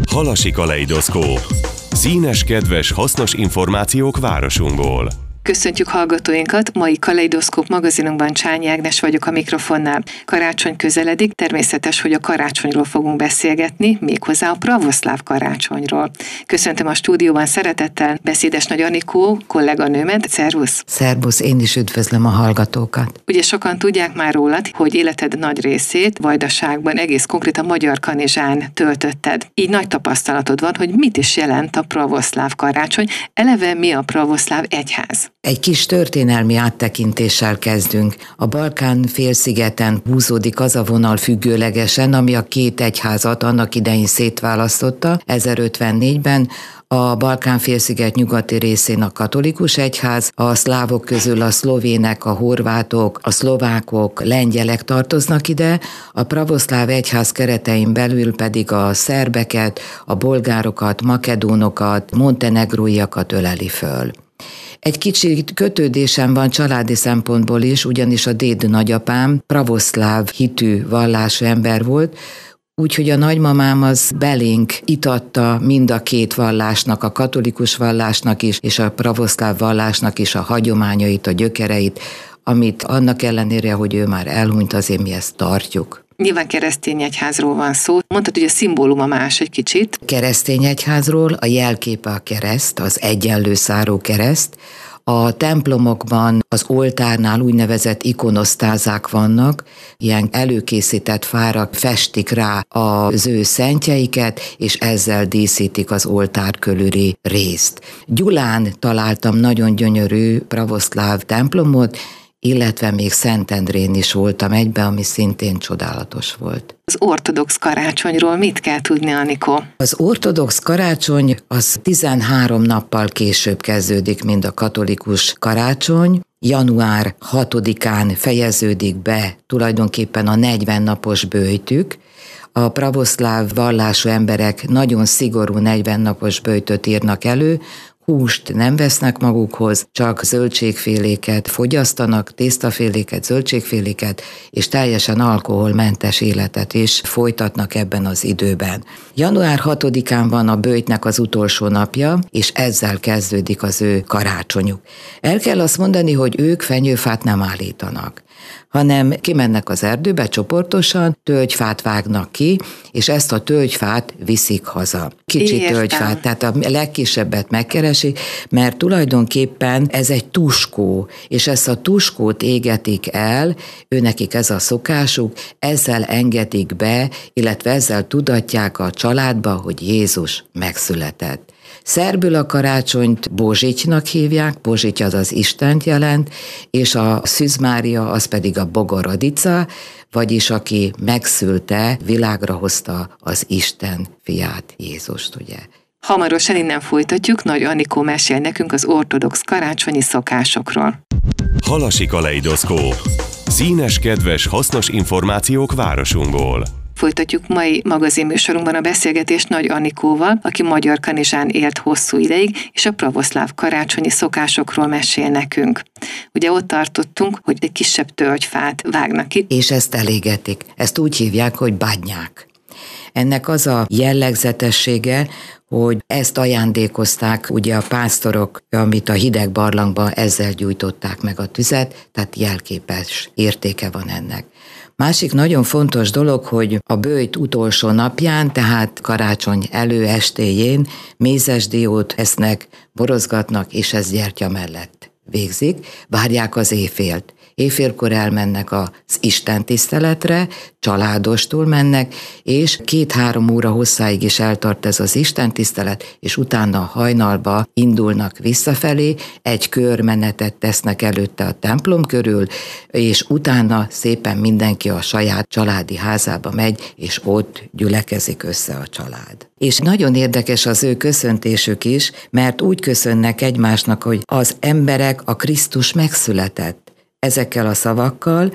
Halasi kaleidoszkóp. Színes, kedves, hasznos információk városunkból. Köszöntjük hallgatóinkat, mai Kaleidoszkóp magazinunkban Csányi Ágnes vagyok a mikrofonnál. Karácsony közeledik, természetes, hogy a karácsonyról fogunk beszélgetni, méghozzá a pravoszláv karácsonyról. Köszöntöm a stúdióban szeretettel Beszédes Nagy Anikó, kolléganőmet, szervusz! Szervusz, én is üdvözlöm a hallgatókat! Ugye sokan tudják már rólad, hogy életed nagy részét Vajdaságban, egész konkrétan Magyarkanizsán töltötted. Így nagy tapasztalatod van, hogy mit is jelent a pravoszláv karácsony, eleve mi a pravoszláv egyház? Egy kis történelmi áttekintéssel kezdünk. A Balkán-félszigeten húzódik az a vonal függőlegesen, ami a két egyházat annak idején szétválasztotta 1054-ben, a Balkán-félsziget nyugati részén a katolikus egyház, a szlávok közül a szlovének, a horvátok, a szlovákok, lengyelek tartoznak ide, a pravoszláv egyház keretein belül pedig a szerbeket, a bolgárokat, makedónokat, montenegróiakat öleli föl. Egy kicsit kötődésem van családi szempontból is, ugyanis a déd nagyapám pravoszláv hitű vallású ember volt, úgyhogy a nagymamám az belénk itatta mind a két vallásnak, a katolikus vallásnak is, és a pravoszláv vallásnak is a hagyományait, a gyökereit, amit annak ellenére, hogy ő már elhunyt, azért mi ezt tartjuk. Nyilván keresztény egyházról van szó. Mondtad, hogy a szimbóluma más egy kicsit. Keresztény egyházról a jelképe a kereszt, az egyenlő száró kereszt. A templomokban, az oltárnál úgynevezett ikonosztázák vannak, ilyen előkészített fára festik rá az ő szentjeiket, és ezzel díszítik az oltár körüli részt. Gyulán találtam nagyon gyönyörű pravoszláv templomot, illetve még Szentendrén is voltam egyben, ami szintén csodálatos volt. Az ortodox karácsonyról mit kell tudni, Anikó? Az ortodox karácsony az 13 nappal később kezdődik, mint a katolikus karácsony. Január 6-án fejeződik be tulajdonképpen a 40 napos böjtük. A pravoszláv vallású emberek nagyon szigorú 40 napos böjtöt írnak elő, húst nem vesznek magukhoz, csak zöldségféléket fogyasztanak, tésztaféléket, zöldségféléket, és teljesen alkoholmentes életet is folytatnak ebben az időben. Január 6-án van a böjtnek az utolsó napja, és ezzel kezdődik az ő karácsonyuk. El kell azt mondani, hogy ők fenyőfát nem állítanak, hanem kimennek az erdőbe csoportosan, tölgyfát vágnak ki, és ezt a tölgyfát viszik haza. Kicsi tölgyfát, tehát a legkisebbet megkeresik, mert tulajdonképpen ez egy tuskó, és ezt a tuskót égetik el, őnekik ez a szokásuk, ezzel engedik be, illetve ezzel tudatják a családba, hogy Jézus megszületett. Szerbül a karácsonyt Bozsitynak hívják, Bozsity az az Istent jelent, és a Szűz Mária az pedig a Bogorodica, vagyis aki megszülte, világra hozta az Isten fiát, Jézust, ugye. Hamarosan innen folytatjuk, Nagy Anikó mesél nekünk az ortodox karácsonyi szokásokról. Halasi kaleidoszkóp. Színes, kedves, hasznos információk városunkból. Folytatjuk mai magazinműsorunkban a beszélgetést Nagy Anikóval, aki Magyarkanizsán élt hosszú ideig, és a pravoszláv karácsonyi szokásokról mesél nekünk. Ugye ott tartottunk, hogy egy kisebb tölgyfát vágnak ki. És ezt elégetik. Ezt úgy hívják, hogy bádnyák. Ennek az a jellegzetessége, hogy ezt ajándékozták ugye a pásztorok, amit a hideg barlangban ezzel gyújtották meg a tüzet, tehát jelképes értéke van ennek. Másik nagyon fontos dolog, hogy a böjt utolsó napján, tehát karácsony előestéjén mézesdiót esznek, borozgatnak, és ez gyertya mellett végzik, várják az éjfélt. Éjfélkor elmennek az istentiszteletre, családostul mennek, és 2-3 óra hosszáig is eltart ez az istentisztelet, és utána hajnalba indulnak visszafelé, egy körmenetet tesznek előtte a templom körül, és utána szépen mindenki a saját családi házába megy, és ott gyülekezik össze a család. És nagyon érdekes az ő köszöntésük is, mert úgy köszönnek egymásnak, hogy az emberek, a Krisztus megszületett ezekkel a szavakkal,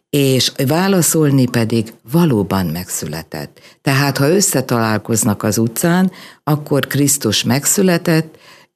és válaszolni pedig valóban megszületett. Tehát, ha összetalálkoznak az utcán, akkor Krisztus megszületett,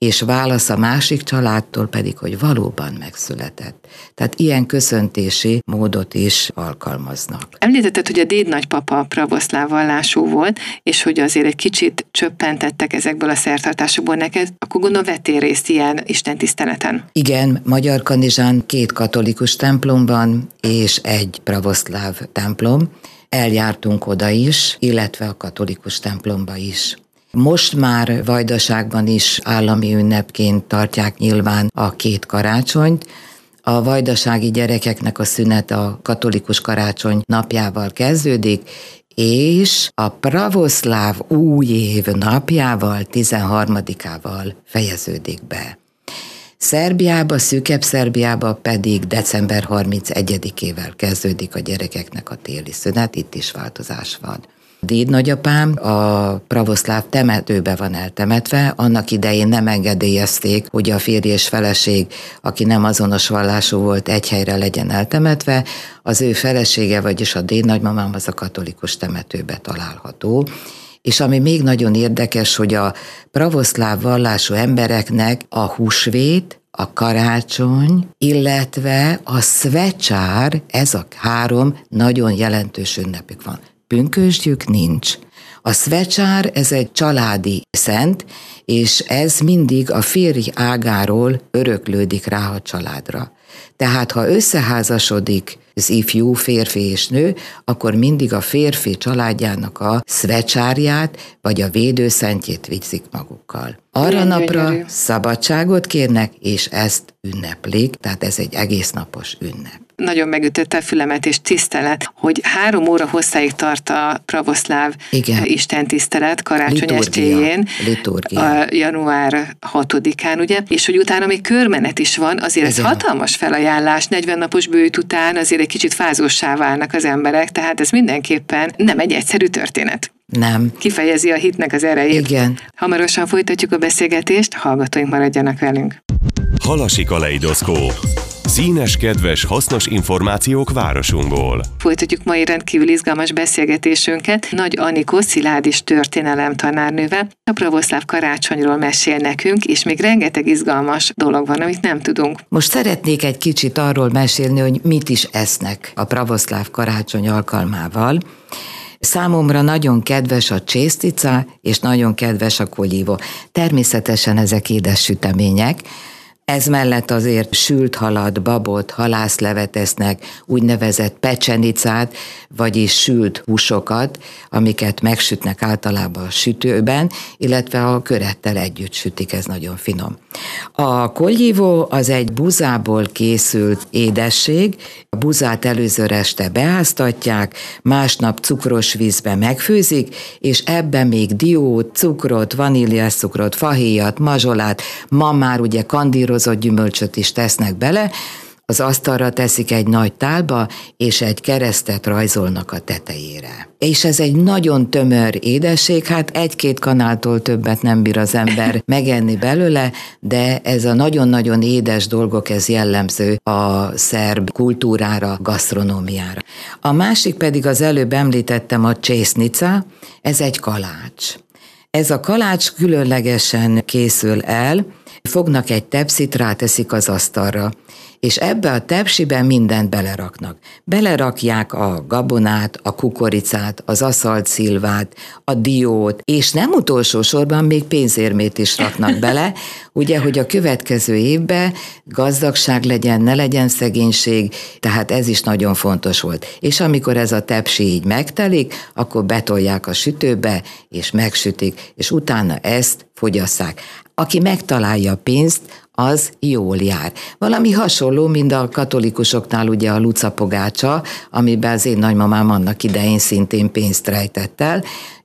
és válasz a másik családtól pedig, hogy valóban megszületett. Tehát ilyen köszöntési módot is alkalmaznak. Említetted, hogy a dédnagypapa pravoszláv vallású volt, és hogy azért egy kicsit csöppentettek ezekből a szertartásokból neked, akkor gondolom vettél részt ilyen istentiszteleten. Igen, Magyarkanizsán 2 katolikus templom van, és egy pravoszláv templom. Eljártunk oda is, illetve a katolikus templomba is. Most már Vajdaságban is állami ünnepként tartják nyilván a 2 karácsonyt. A vajdasági gyerekeknek a szünet a katolikus karácsony napjával kezdődik, és a pravoszláv új év napjával, 13-ával fejeződik be. Szerbiába, szűkebb Szerbiába pedig december 31-ével kezdődik a gyerekeknek a téli szünet, itt is változás van. Dédnagyapám a pravoszláv temetőbe van eltemetve, annak idején nem engedélyezték, hogy a férj és feleség, aki nem azonos vallású volt, egy helyre legyen eltemetve, az ő felesége, vagyis a dédnagymamám az a katolikus temetőbe található. És ami még nagyon érdekes, hogy a pravoszláv vallású embereknek a húsvét, a karácsony, illetve a szvecsár, ez a 3 nagyon jelentős ünnepük van. Pünkösdjük nincs. A szvecsár, ez egy családi szent, és ez mindig a férj ágáról öröklődik rá a családra. Tehát, ha összeházasodik az ifjú férfi és nő, akkor mindig a férfi családjának a szvecsárját, vagy a védőszentjét viszik magukkal. Arra napra szabadságot kérnek, és ezt ünneplik, tehát ez egy egész napos ünnep. Nagyon megütötte a fülemet és tisztelet, hogy 3 óra hosszáig tart a pravoszláv istentisztelet karácsony estéjén, január 6-án, ugye, és hogy utána még körmenet is van, azért ez hatalmas felajánlás, 40 napos bőjt után azért egy kicsit fázossá válnak az emberek, tehát ez mindenképpen nem egy egyszerű történet. Nem. Kifejezi a hitnek az erejét. Igen. Hamarosan folytatjuk a beszélgetést, hallgatóink maradjanak velünk. Halasi kaleidoszkóp. Színes, kedves, hasznos információk városunkból. Folytatjuk mai rendkívül izgalmas beszélgetésünket Nagy Anikó Szilárdis történelem tanárnővel. A pravoszláv karácsonyról mesél nekünk, és még rengeteg izgalmas dolog van, amit nem tudunk. Most szeretnék egy kicsit arról mesélni, hogy mit is esznek a pravoszláv karácsony alkalmával. Számomra nagyon kedves a csésztica, és nagyon kedves a kolyívó. Természetesen ezek édes sütemények. Ez mellett azért sült halat, babot, halászlevet esznek, úgynevezett pecsenicát, vagyis sült húsokat, amiket megsütnek általában a sütőben, illetve a körettel együtt sütik, ez nagyon finom. A kolyívó az egy buzából készült édesség, a buzát előző este beáztatják, másnap cukros vízbe megfőzik, és ebben még diót, cukrot, vaníliáscukrot, fahéjat, mazsolát, ma már ugye kandírozott gyümölcsöt is tesznek bele, az asztalra teszik egy nagy tálba, és egy keresztet rajzolnak a tetejére. És ez egy nagyon tömör édesség, hát 1-2 kanáltól többet nem bír az ember megenni belőle, de ez a nagyon-nagyon édes dolgok, ez jellemző a szerb kultúrára, gasztronómiára. A másik pedig az előbb említettem a csésznica, ez egy kalács. Ez a kalács különlegesen készül el, fognak egy tepszit, ráteszik az asztalra, és ebbe a tepsiben mindent beleraknak. Belerakják a gabonát, a kukoricát, az aszalt szilvát, a diót, és nem utolsó sorban még pénzérmét is raknak bele, ugye, hogy a következő évben gazdagság legyen, ne legyen szegénység, tehát ez is nagyon fontos volt. És amikor ez a tepsi így megtelik, akkor betolják a sütőbe, és megsütik, és utána ezt fogyasszák. Aki megtalálja a pénzt, az jól jár. Valami hasonló, mint a katolikusoknál ugye a lucapogácsa, amiben az én nagymamám annak idején szintén pénzt rejtett el,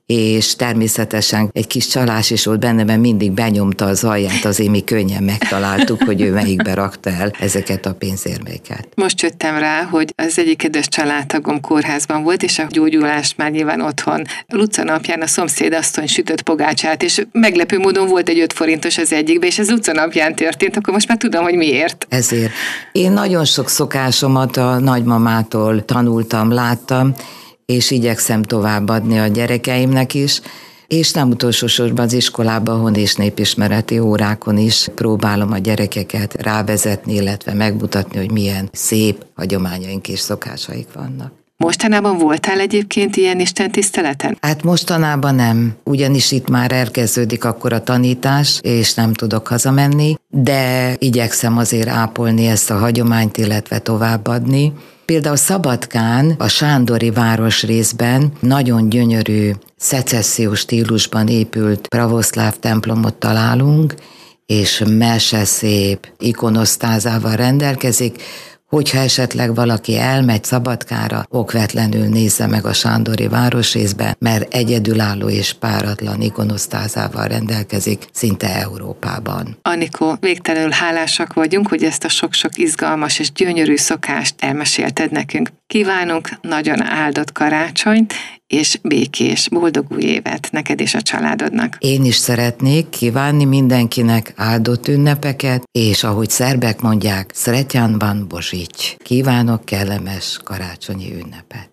és természetesen egy kis csalás is volt benne, mert mindig benyomta az alját, azért mi könnyen megtaláltuk, hogy ő melyikbe rakta el ezeket a pénzérméket. Most jöttem rá, hogy az egyik kedves családtagom kórházban volt, és a gyógyulást már nyilván otthon. Luca napján a szomszédasszony sütött pogácsát, és meglepő módon volt egy 5 forintos az egyikbe, és ez Luca napján történt, akkor most már tudom, hogy miért. Ezért. Én nagyon sok szokásomat a nagymamától tanultam, láttam, és igyekszem továbbadni a gyerekeimnek is. és nem utolsó sorban az iskolában hon- és népismereti órákon is próbálom a gyerekeket rávezetni, illetve megmutatni, hogy milyen szép hagyományaink és szokásaik vannak. Mostanában voltál egyébként ilyen istentiszteleten? Hát mostanában nem, ugyanis itt már elkezdődik akkor a tanítás, és nem tudok hazamenni, de igyekszem azért ápolni ezt a hagyományt, illetve továbbadni. Például Szabadkán, a sándori városrészben nagyon gyönyörű, szecessziós stílusban épült pravoszláv templomot találunk, és meseszép ikonosztázával rendelkezik. Hogyha esetleg valaki elmegy Szabadkára, okvetlenül nézze meg a sándori városrészben, mert egyedülálló és páratlan ikonosztázával rendelkezik szinte Európában. Anikó, végtelenül hálásak vagyunk, hogy ezt a sok-sok izgalmas és gyönyörű szokást elmesélted nekünk. Kívánunk nagyon áldott karácsonyt, és békés, boldog új évet neked és a családodnak. Én is szeretnék kívánni mindenkinek áldott ünnepeket, és ahogy szerbek mondják, Sretyan van Božić. Kívánok kellemes karácsonyi ünnepet.